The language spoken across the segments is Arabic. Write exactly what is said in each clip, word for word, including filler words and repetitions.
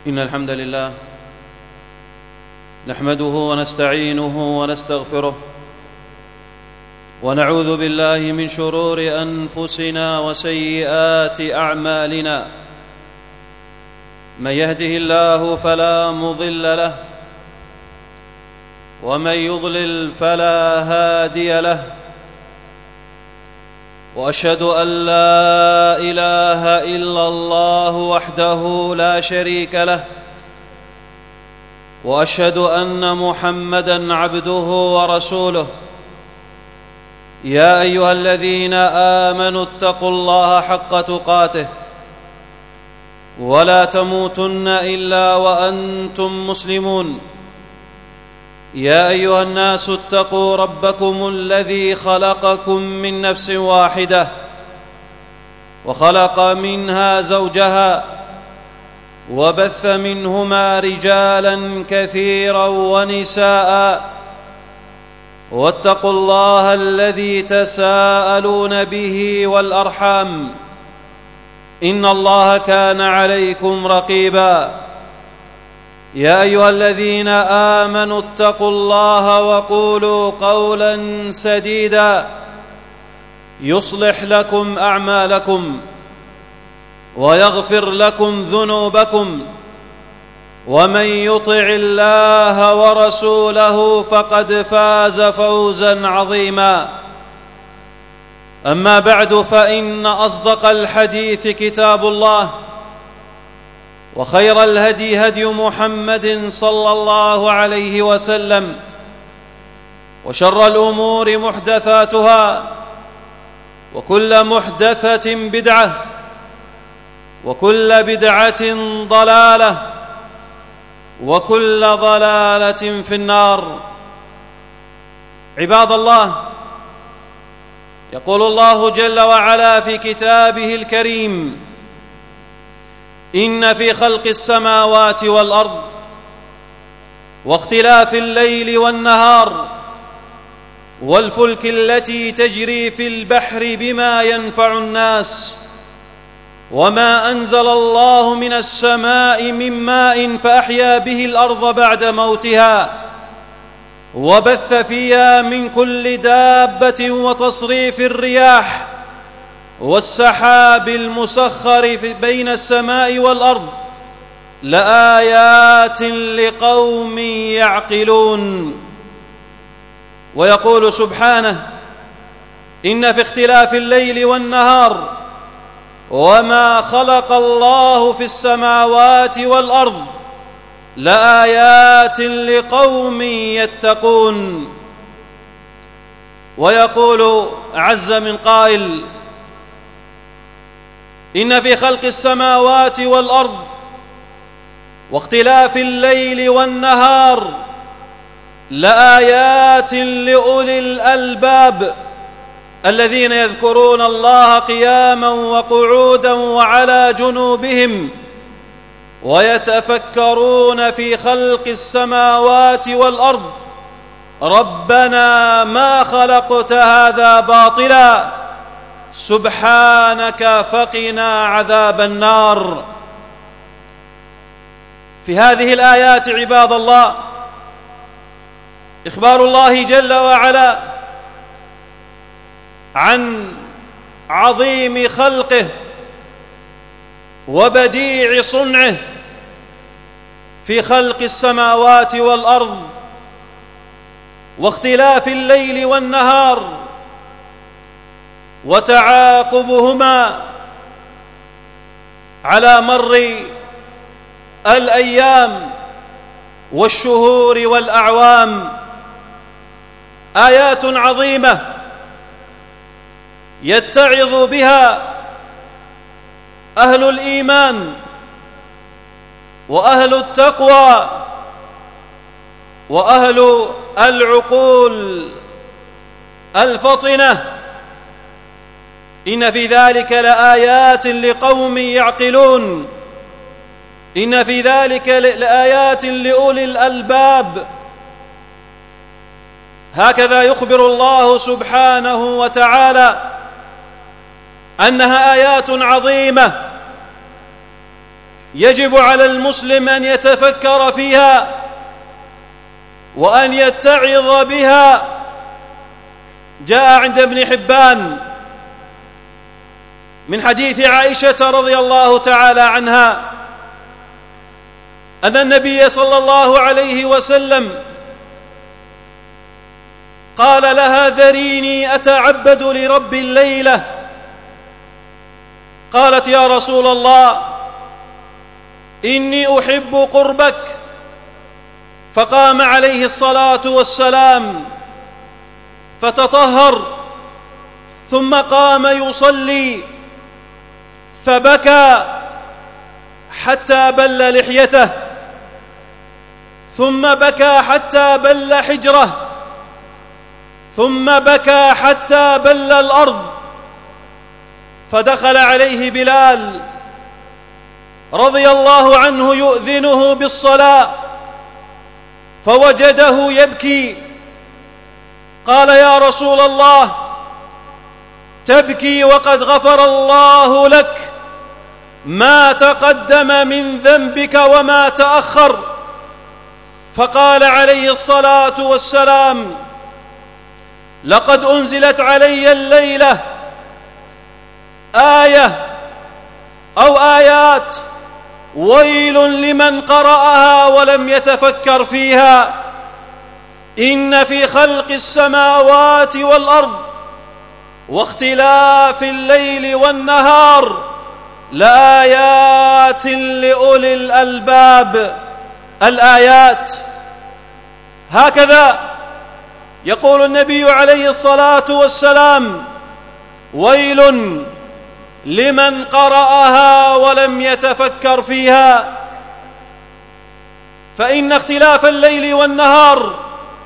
إن الحمد لله نحمده ونستعينه ونستغفره ونعوذ بالله من شرور أنفسنا وسيئات أعمالنا. من يهده الله فلا مضل له ومن يضلل فلا هادي له، وأشهد أن لا إله إلا الله وحده لا شريك له، وأشهد أن محمدًا عبده ورسوله. يا أيها الذين آمنوا اتقوا الله حق تقاته ولا تموتن إلا وأنتم مسلمون. يا أيها الناس اتقوا ربكم الذي خلقكم من نفس واحدة وخلق منها زوجها وبث منهما رجالا كثيرا ونساء، واتقوا الله الذي تساءلون به والأرحام إن الله كان عليكم رقيبا. يا أيها الذين آمنوا اتقوا الله وقولوا قولا سديدا يصلح لكم أعمالكم ويغفر لكم ذنوبكم، ومن يطع الله ورسوله فقد فاز فوزا عظيما. أما بعد، فإن أصدق الحديث كتاب الله، وخير الهدي هدي محمد صلى الله عليه وسلم، وشر الأمور محدثاتها، وكل محدثة بدعة، وكل بدعة ضلالة، وكل ضلالة في النار. عباد الله، يقول الله جل وعلا في كتابه الكريم: إن في خلق السماوات والأرض واختلاف الليل والنهار والفلك التي تجري في البحر بما ينفع الناس وما أنزل الله من السماء من ماء فأحيا به الأرض بعد موتها وبث فيها من كل دابة وتصريف الرياح والسحاب المسخر بين السماء والأرض لآيات لقوم يعقلون. ويقول سبحانه: إن في اختلاف الليل والنهار وما خلق الله في السماوات والأرض لآيات لقوم يتقون. ويقول عز من قائل: إن في خلق السماوات والأرض واختلاف الليل والنهار لآيات لأولي الألباب الذين يذكرون الله قياما وقعودا وعلى جنوبهم ويتفكرون في خلق السماوات والأرض ربنا ما خلقت هذا باطلا سبحانك فقنا عذاب النار. في هذه الآيات عباد الله إخبار الله جل وعلا عن عظيم خلقه وبديع صنعه في خلق السماوات والأرض واختلاف الليل والنهار وتعاقبهما على مر الأيام والشهور والأعوام. آيات عظيمة يتعظ بها أهل الإيمان وأهل التقوى وأهل العقول الفطنة. إن في ذلك لآيات لقوم يعقلون. إن في ذلك لآيات لأولي الألباب. هكذا يخبر الله سبحانه وتعالى أنها آيات عظيمة يجب على المسلم أن يتفكر فيها وأن يتعظ بها. جاء عند ابن حبان من حديث عائشة رضي الله تعالى عنها أن النبي صلى الله عليه وسلم قال لها: ذريني أتعبد لرب الليلة. قالت: يا رسول الله، إني أحب قربك. فقام عليه الصلاة والسلام فتطهر، ثم قام يصلي فبكى حتى بل لحيته، ثم بكى حتى بل حجره، ثم بكى حتى بل الأرض. فدخل عليه بلال رضي الله عنه يؤذنه بالصلاة فوجده يبكي. قال: يا رسول الله، تبكي وقد غفر الله لك ما تقدم من ذنبك وما تأخر. فقال عليه الصلاة والسلام: لقد أنزلت علي الليلة آية أو آيات ويل لمن قرأها ولم يتفكر فيها. إن في خلق السماوات والأرض واختلاف الليل والنهار لآيات لأولي الألباب. الآيات. هكذا يقول النبي عليه الصلاة والسلام: ويل لمن قرأها ولم يتفكر فيها. فإن اختلاف الليل والنهار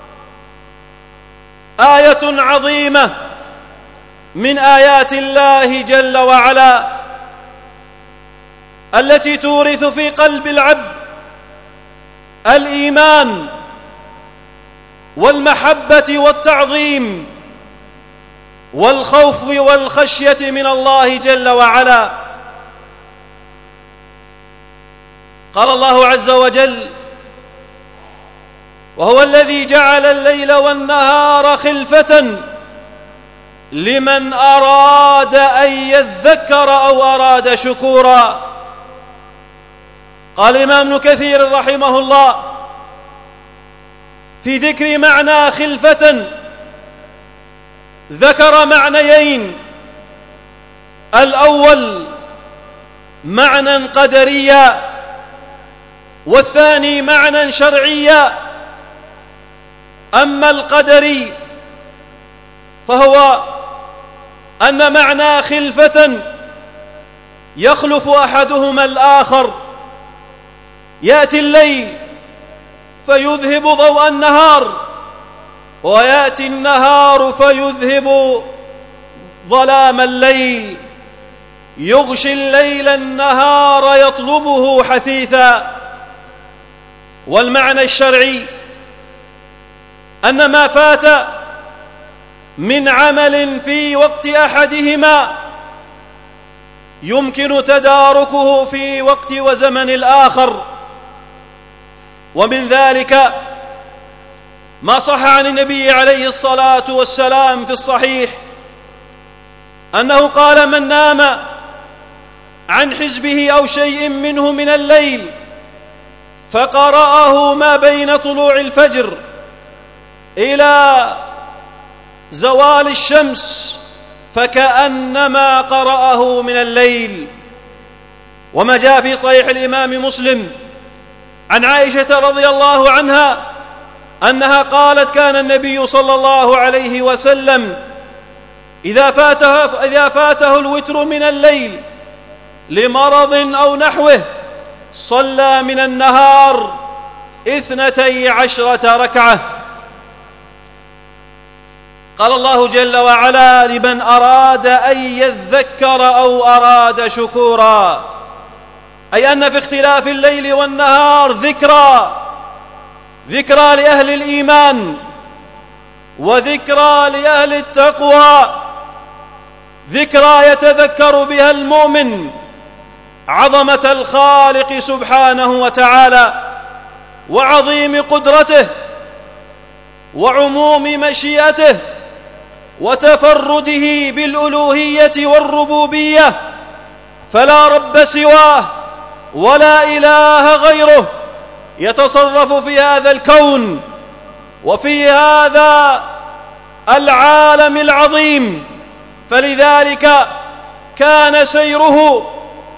آية عظيمة من آيات الله جل وعلا، التي تورث في قلب العبد الإيمان والمحبة والتعظيم والخوف والخشية من الله جل وعلا. قال الله عز وجل: وهو الذي جعل الليل والنهار خلفة لمن أراد أن يذكر أو أراد شكورا. قال الإمام ابن كثير رحمه الله في ذكر معنى خلفة ذكر معنيين: الأول معنى قدريا، والثاني معنى شرعيا. أما القدري فهو أن معنى خلفة يخلف أحدهما الآخر، يأتي الليل فيذهب ضوء النهار، ويأتي النهار فيذهب ظلام الليل، يغشي الليل النهار يطلبه حثيثا. والمعنى الشرعي أن ما فات من عمل في وقت أحدهما يمكن تداركه في وقت وزمن الآخر. ومن ذلك ما صح عن النبي عليه الصلاة والسلام في الصحيح أنه قال: من نام عن حزبه أو شيء منه من الليل فقرأه ما بين طلوع الفجر إلى زوال الشمس فكأنما قرأه من الليل. وما جاء في صحيح الإمام مسلم عن عائشة رضي الله عنها أنها قالت: كان النبي صلى الله عليه وسلم إذا فاته, إذا فاته الوتر من الليل لمرض أو نحوه صلى من النهار اثنتي عشرة ركعة. قال الله جل وعلا: لمن أراد أن يذكر أو أراد شكورا، أي أن في اختلاف الليل والنهار ذكرى ذكرى لأهل الإيمان، وذكرى لأهل التقوى، ذكرى يتذكر بها المؤمن عظمة الخالق سبحانه وتعالى وعظيم قدرته وعموم مشيئته وتفرده بالألوهية والربوبية، فلا رب سواه ولا إله غيره يتصرف في هذا الكون وفي هذا العالم العظيم. فلذلك كان سيره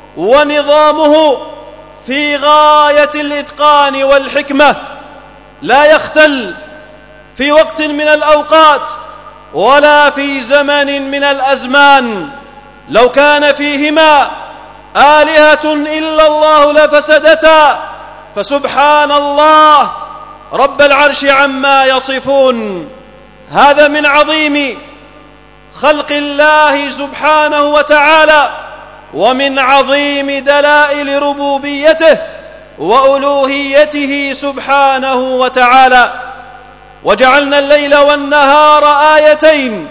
ونظامه في غاية الإتقان والحكمة، لا يختل في وقت من الأوقات ولا في زمن من الأزمان. لو كان فيهما آلهة إلا الله لفسدتا، فسبحان الله رب العرش عما يصفون. هذا من عظيم خلق الله سبحانه وتعالى ومن عظيم دلائل ربوبيته وألوهيته سبحانه وتعالى. وجعلنا الليل والنهار آيتين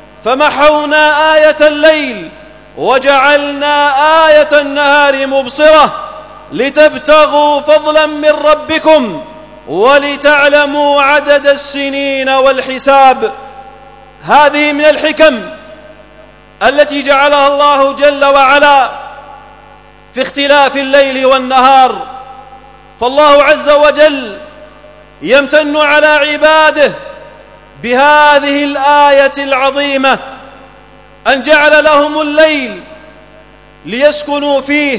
فمحونا آية الليل وجعلنا آية النهار مبصرة لتبتغوا فضلا من ربكم ولتعلموا عدد السنين والحساب. هذه من الحكم التي جعلها الله جل وعلا في اختلاف الليل والنهار. فالله عز وجل يمتن على عباده بهذه الآية العظيمة أن جعل لهم الليل ليسكنوا فيه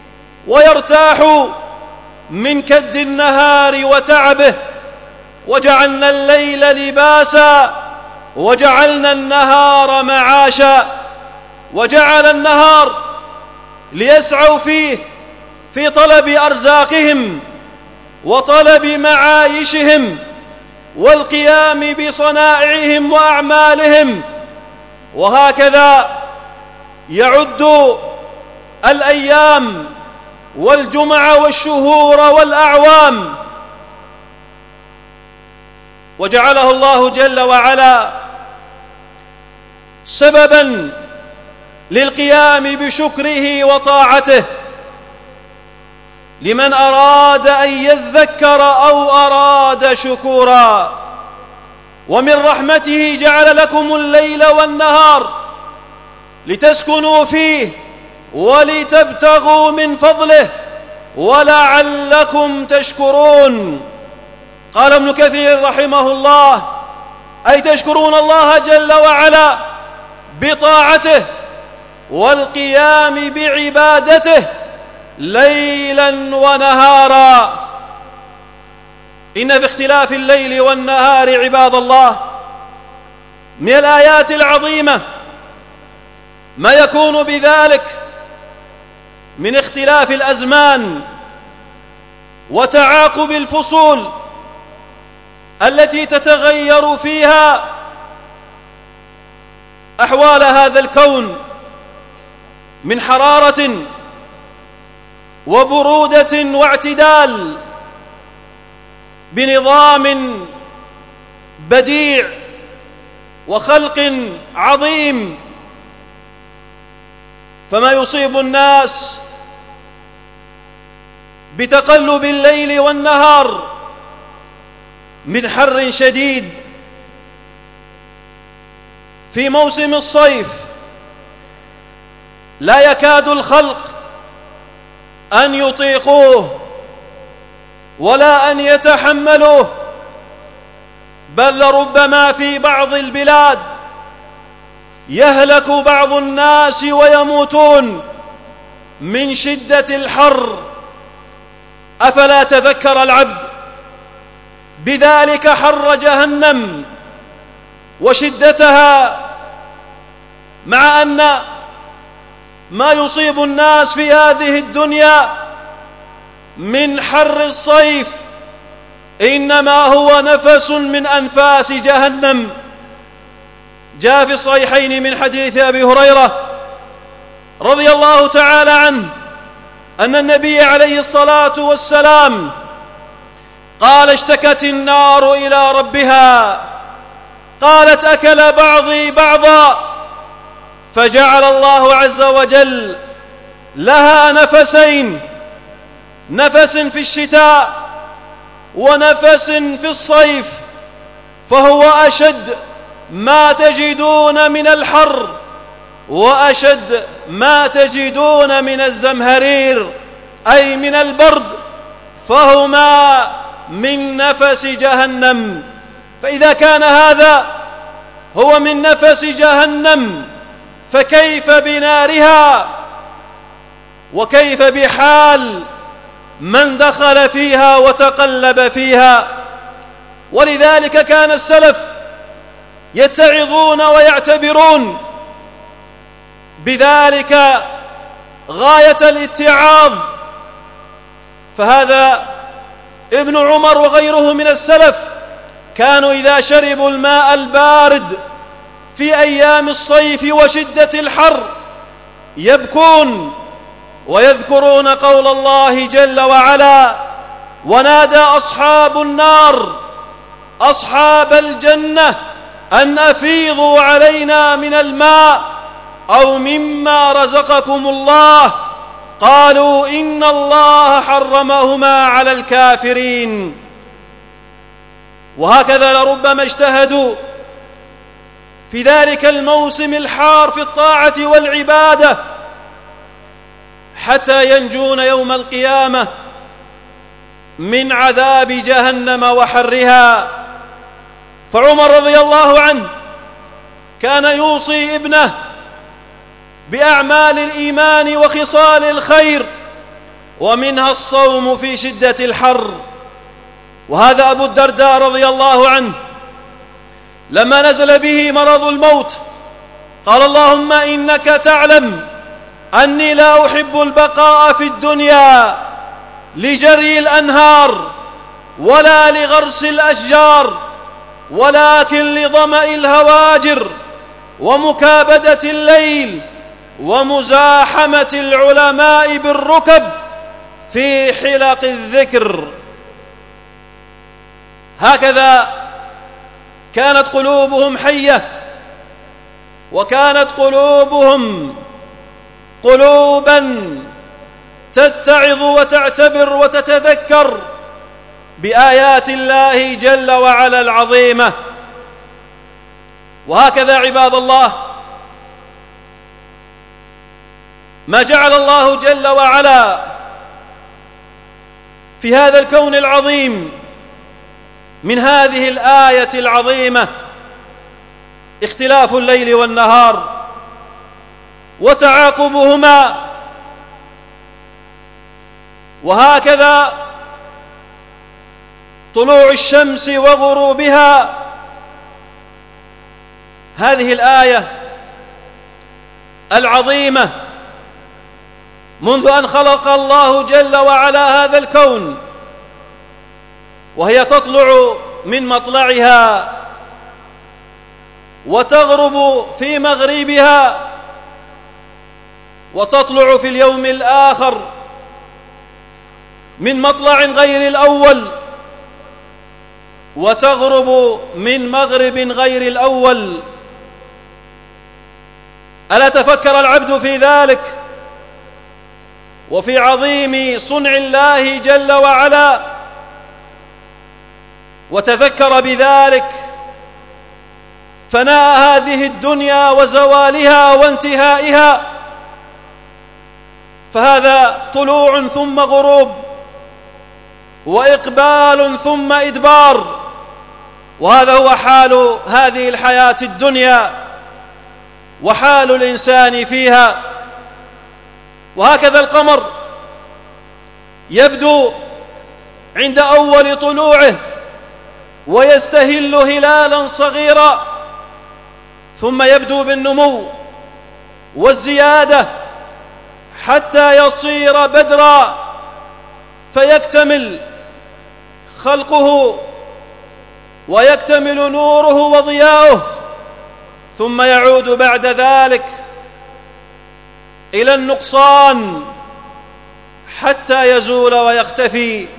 ويرتاحوا من كد النهار وتعبه، وجعلنا الليل لباسا وجعلنا النهار معاشا. وجعل النهار ليسعوا فيه في طلب أرزاقهم وطلب معايشهم والقيام بصنائعهم وأعمالهم. وهكذا يعد الأيام والجمع والشهور والأعوام، وجعله الله جل وعلا سببا للقيام بشكره وطاعته لمن أراد أن يذكر أو أراد شكورا. ومن رحمته جعل لكم الليل والنهار لتسكنوا فيه ولتبتغوا من فضله ولعلكم تشكرون. قال ابن كثير رحمه الله: أي تشكرون الله جل وعلا بطاعته والقيام بعبادته ليلا ونهارا. إن في اختلاف الليل والنهار عباد الله من الآيات العظيمة ما يكون بذلك من اختلاف الأزمان وتعاقب الفصول التي تتغير فيها أحوال هذا الكون من حرارة وبرودة واعتدال بنظام بديع وخلق عظيم. فما يصيب الناس بتقلب الليل والنهار من حر شديد في موسم الصيف لا يكاد الخلق أن يطيقوه ولا أن يتحملوه، بل لربما في بعض البلاد يهلك بعض الناس ويموتون من شدة الحر. أفلا تذكر العبد بذلك حر جهنم وشدتها، مع أن ما يصيب الناس في هذه الدنيا من حر الصيف إنما هو نفس من أنفاس جهنم. جاء في الصحيحين من حديث أبي هريرة رضي الله تعالى عنه أن النبي عليه الصلاة والسلام قال: اشتكت النار إلى ربها قالت: أكل بعضي بعضا، فجعل الله عز وجل لها نفسين، نفس في الشتاء ونفس في الصيف، فهو أشد ما تجدون من الحر وأشد ما تجدون من الزمهرير أي من البرد، فهما من نفس جهنم. فإذا كان هذا هو من نفس جهنم فكيف بنارها، وكيف بحال من دخل فيها وتقلب فيها. ولذلك كان السلف يتعظون ويعتبرون بذلك غاية الاتعاظ. فهذا ابن عمر وغيره من السلف كانوا إذا شربوا الماء البارد في أيام الصيف وشدة الحر يبكون ويذكرون قول الله جل وعلا: ونادى أصحاب النار أصحاب الجنة أن أفيضوا علينا من الماء أو مما رزقكم الله، قالوا إن الله حرمهما على الكافرين. وهكذا لربما اجتهدوا في ذلك الموسم الحار في الطاعة والعبادة حتى ينجون يوم القيامة من عذاب جهنم وحرها. فعمر رضي الله عنه كان يوصي ابنه بأعمال الإيمان وخصال الخير، ومنها الصوم في شدة الحر. وهذا أبو الدرداء رضي الله عنه لما نزل به مرض الموت قال: اللهم إنك تعلم أني لا أحب البقاء في الدنيا لجري الأنهار ولا لغرس الأشجار، ولكن لظمأ الهواجر ومكابدة الليل ومزاحمة العلماء بالركب في حلق الذكر. هكذا كانت قلوبهم حية، وكانت قلوبهم قلوبا تتعظ وتعتبر وتتذكر بآيات الله جل وعلا العظيمة. وهكذا عباد الله ما جعل الله جل وعلا في هذا الكون العظيم من هذه الآية العظيمة اختلاف الليل والنهار وتعاقبهما. وهكذا طلوع الشمس وغروبها. هذه الآية العظيمة منذ أن خلق الله جل وعلا هذا الكون وهي تطلع من مطلعها وتغرب في مغربها وتطلع في اليوم الآخر من مطلع غير الأول وتغرب من مغرب غير الأول. ألا تفكر العبد في ذلك وفي عظيم صنع الله جل وعلا وتذكر بذلك فناء هذه الدنيا وزوالها وانتهائها. فهذا طلوع ثم غروب وإقبال ثم إدبار، وهذا هو حال هذه الحياة الدنيا وحال الإنسان فيها. وهكذا القمر يبدو عند أول طلوعه ويستهل هلالا صغيرا، ثم يبدو بالنمو والزيادة حتى يصير بدرا فيكتمل خلقه ويكتمل نوره وضياؤه، ثم يعود بعد ذلك إلى النقصان حتى يزول ويختفي.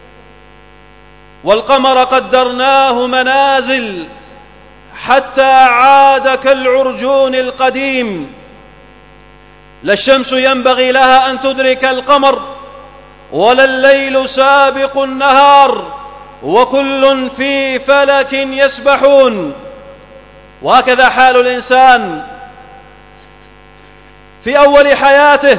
والقمر قدرناه منازل حتى عاد كالعرجون القديم. لا الشمس ينبغي لها أن تدرك القمر، ولا الليل سابق النهار، وكل في فلك يسبحون. وهكذا حال الإنسان في أول حياته،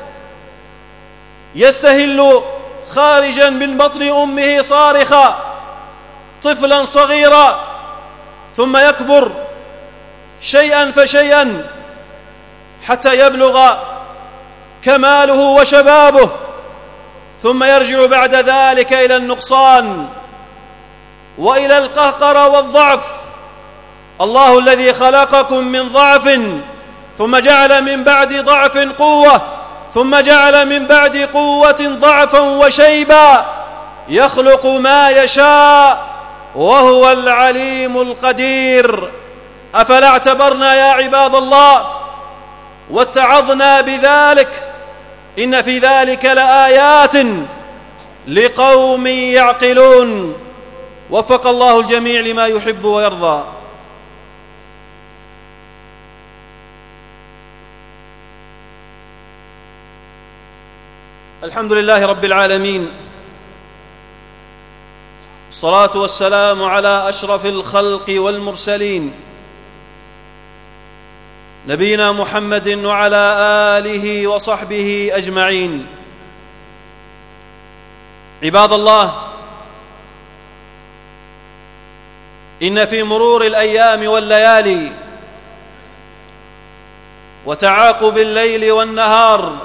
يستهل خارجا من بطن أمه صارخا طفلا صغيرا، ثم يكبر شيئا فشيئا حتى يبلغ كماله وشبابه، ثم يرجع بعد ذلك إلى النقصان وإلى القهقر والضعف. الله الذي خلقكم من ضعف ثم جعل من بعد ضعف قوة، ثم جعل من بعد قوة ضعفا وشيبا، يخلق ما يشاء وهو العليم القدير. أفلا اعتبرنا يا عباد الله واتعظنا بذلك؟ إن في ذلك لآيات لقوم يعقلون. وفق الله الجميع لما يحب ويرضى. الحمد لله رب العالمين، الصلاة والسلام على أشرف الخلق والمرسلين، نبينا محمد وعلى آله وصحبه أجمعين. عباد الله، إن في مرور الأيام والليالي وتعاقب الليل والنهار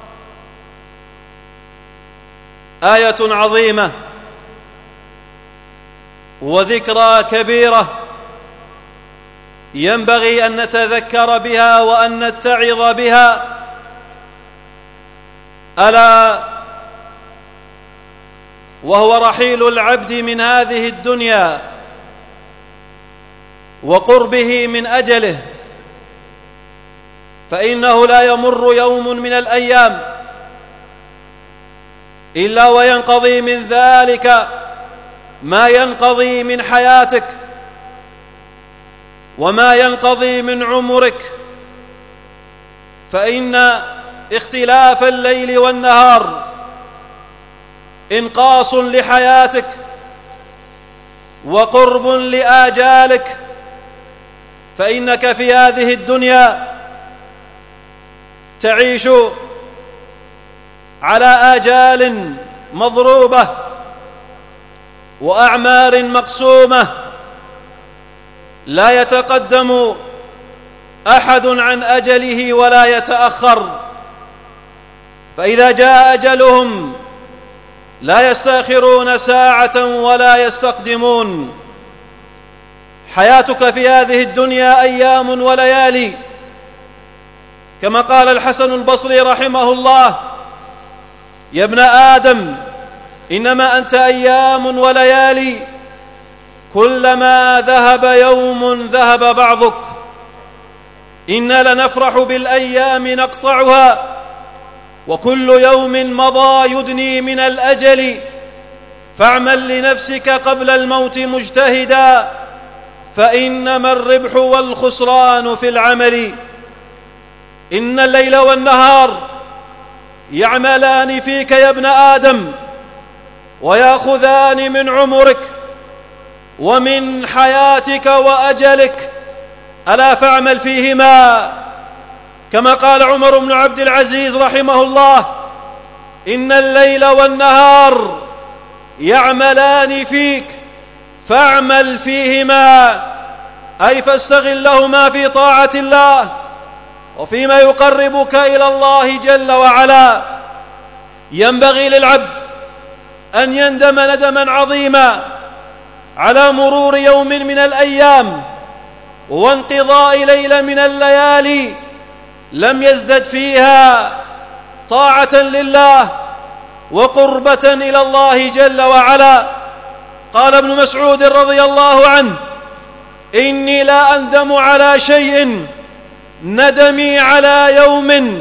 آية عظيمة وذكرى كبيرة ينبغي أن نتذكر بها وأن نتعظ بها، ألا وهو رحيل العبد من هذه الدنيا وقربه من أجله. فإنه لا يمر يوم من الأيام إلا وينقضي من ذلك ما ينقضي من حياتك وما ينقضي من عمرك. فإن اختلاف الليل والنهار إنقاص لحياتك وقرب لآجالك. فإنك في هذه الدنيا تعيش على آجال مضروبة وأعمار مقسومة، لا يتقدم أحد عن أجله ولا يتأخر. فإذا جاء أجلهم لا يستأخرون ساعة ولا يستقدمون. حياتك في هذه الدنيا أيام وليالي، كما قال الحسن البصري رحمه الله: يا ابن آدم إنما أنت أيام وليالي، كلما ذهب يوم ذهب بعضك. إنا لنفرح بالأيام نقطعها، وكل يوم مضى يدني من الأجل. فاعمل لنفسك قبل الموت مجتهدا، فإنما الربح والخسران في العمل. إن الليل والنهار يعملان فيك يا ابن آدم، ويأخذان من عمرك ومن حياتك وأجلك، ألا فاعمل فيهما. كما قال عمر بن عبد العزيز رحمه الله: إن الليل والنهار يعملان فيك فاعمل فيهما، أي فاستغلهما في طاعة الله وفيما يقربك إلى الله جل وعلا. ينبغي للعبد أن يندم ندما عظيما على مرور يوم من الأيام وانقضاء ليلة من الليالي لم يزدد فيها طاعة لله وقربة إلى الله جل وعلا. قال ابن مسعود رضي الله عنه: إني لا أندم على شيء ندمي على يوم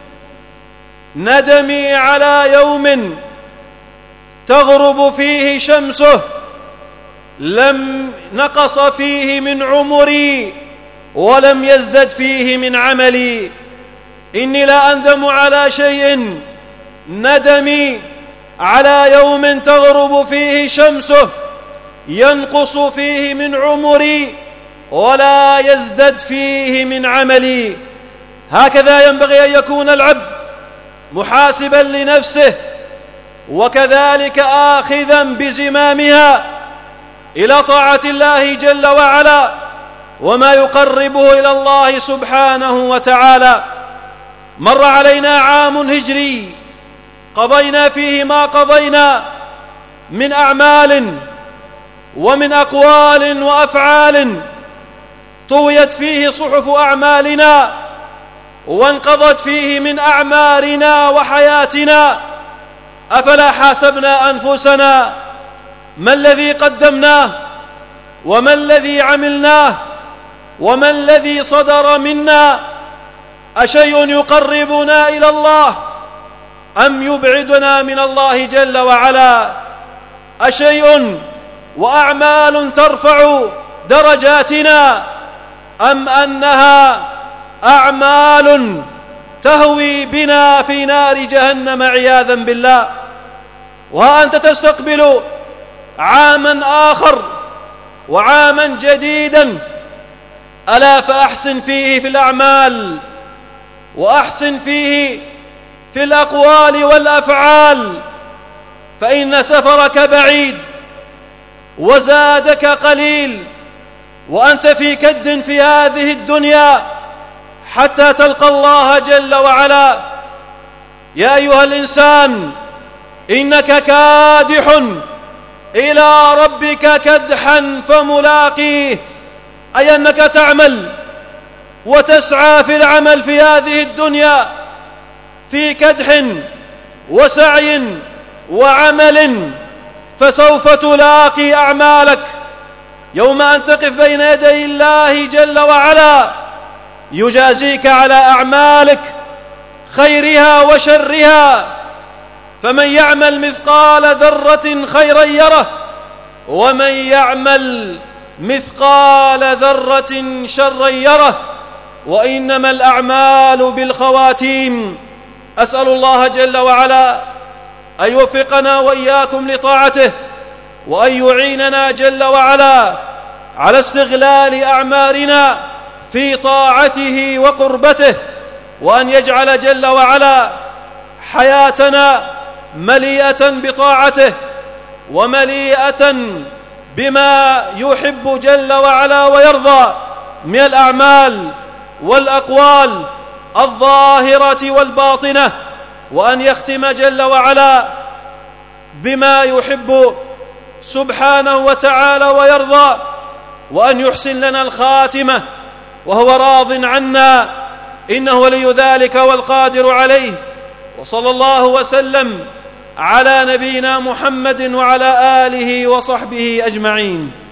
ندمي على يوم تغرب فيه شمسه لم نقص فيه من عمري ولم يزدد فيه من عملي. إني لا أندم على شيء ندمي على يوم تغرب فيه شمسه ينقص فيه من عمري ولا يزدد فيه من عملي. هكذا ينبغي أن يكون العبد محاسبا لنفسه، وكذلك آخذا بزمامها إلى طاعة الله جل وعلا وما يقربه إلى الله سبحانه وتعالى. مر علينا عام هجري قضينا فيه ما قضينا من أعمال ومن أقوال وأفعال، طويت فيه صحف أعمالنا وانقضت فيه من أعمارنا وحياتنا. أفلا حاسبنا أنفسنا ما الذي قدمناه وما الذي عملناه وما الذي صدر منا؟ أشيء يقربنا إلى الله أم يبعدنا من الله جل وعلا؟ أشيء وأعمال ترفع درجاتنا أم أنها أعمال تهوي بنا في نار جهنم عياذا بالله؟ وها أنت تستقبل عاما آخر وعاما جديدا، ألا فأحسن فيه في الأعمال وأحسن فيه في الأقوال والأفعال، فإن سفرك بعيد وزادك قليل وأنت في كد في هذه الدنيا حتى تلقى الله جل وعلا. يا أيها الإنسان إنك كادح إلى ربك كدحا فملاقيه، أي أنك تعمل وتسعى في العمل في هذه الدنيا في كدح وسعي وعمل، فسوف تلاقي أعمالك يوم أن تقف بين يدي الله جل وعلا يجازيك على أعمالك خيرها وشرها. فمن يعمل مثقال ذرة خيرا يره ومن يعمل مثقال ذرة شرا يره، وإنما الأعمال بالخواتيم. أسأل الله جل وعلا أن يوفقنا وإياكم لطاعته، وأن يعيننا جل وعلا على استغلال أعمارنا في طاعته وقربته، وأن يجعل جل وعلا حياتنا مليئة بطاعته ومليئة بما يحب جل وعلا ويرضى من الأعمال والأقوال الظاهرة والباطنة، وأن يختم جل وعلا بما يحب سبحانه وتعالى ويرضى، وأن يحسن لنا الخاتمة وهو راض عنا، إنه ولي ذلك والقادر عليه. وصلى الله وسلم على نبينا محمد وعلى آله وصحبه أجمعين.